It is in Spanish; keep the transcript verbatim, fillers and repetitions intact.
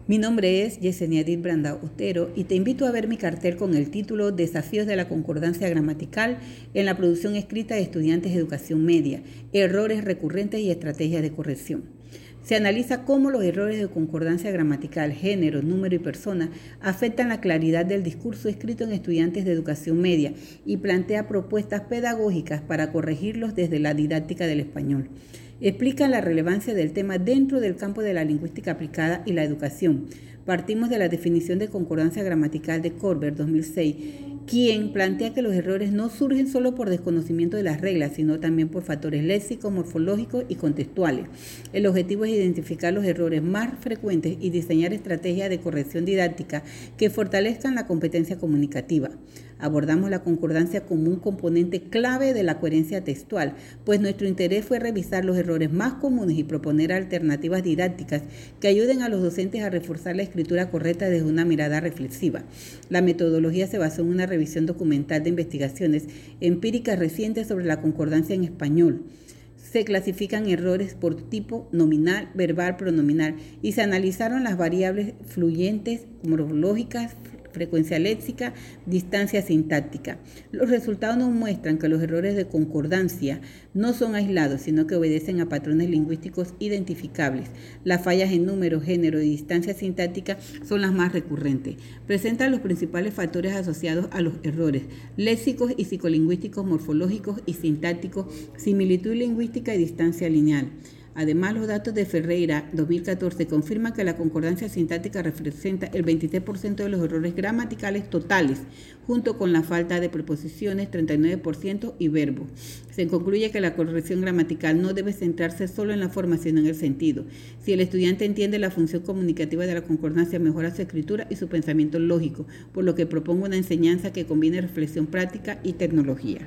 Mi nombre es Yesenia Edith Branda Otero y te invito a ver mi cartel con el título Desafíos de la concordancia gramatical en la producción escrita de estudiantes de educación media, errores recurrentes y estrategias de corrección. Se analiza cómo los errores de concordancia gramatical, género, número y persona afectan la claridad del discurso escrito en estudiantes de educación media y plantea propuestas pedagógicas para corregirlos desde la didáctica del español. Explica la relevancia del tema dentro del campo de la lingüística aplicada y la educación. Partimos de la definición de concordancia gramatical de Corber dos mil seis, quien plantea que los errores no surgen solo por desconocimiento de las reglas, sino también por factores léxicos, morfológicos y contextuales. El objetivo es identificar los errores más frecuentes y diseñar estrategias de corrección didáctica que fortalezcan la competencia comunicativa. Abordamos la concordancia como un componente clave de la coherencia textual, pues nuestro interés fue revisar los errores más comunes y proponer alternativas didácticas que ayuden a los docentes a reforzar la escritura correcta desde una mirada reflexiva. La metodología se basó en una revisión documental de investigaciones empíricas recientes sobre la concordancia en español. Se clasifican errores por tipo nominal, verbal, pronominal y se analizaron las variables fluyentes, morfológicas, frecuencia léxica, distancia sintáctica. Los resultados nos muestran que los errores de concordancia no son aislados, sino que obedecen a patrones lingüísticos identificables. Las fallas en número, género y distancia sintáctica son las más recurrentes. Presentan los principales factores asociados a los errores léxicos y psicolingüísticos, morfológicos y sintácticos, similitud lingüística y distancia lineal. Además, los datos de Ferreira dos mil catorce confirman que la concordancia sintáctica representa el veintitrés por ciento de los errores gramaticales totales, junto con la falta de preposiciones, treinta y nueve por ciento, y verbos. Se concluye que la corrección gramatical no debe centrarse solo en la forma, sino en el sentido. Si el estudiante entiende la función comunicativa de la concordancia, mejora su escritura y su pensamiento lógico, por lo que propongo una enseñanza que combine reflexión práctica y tecnología.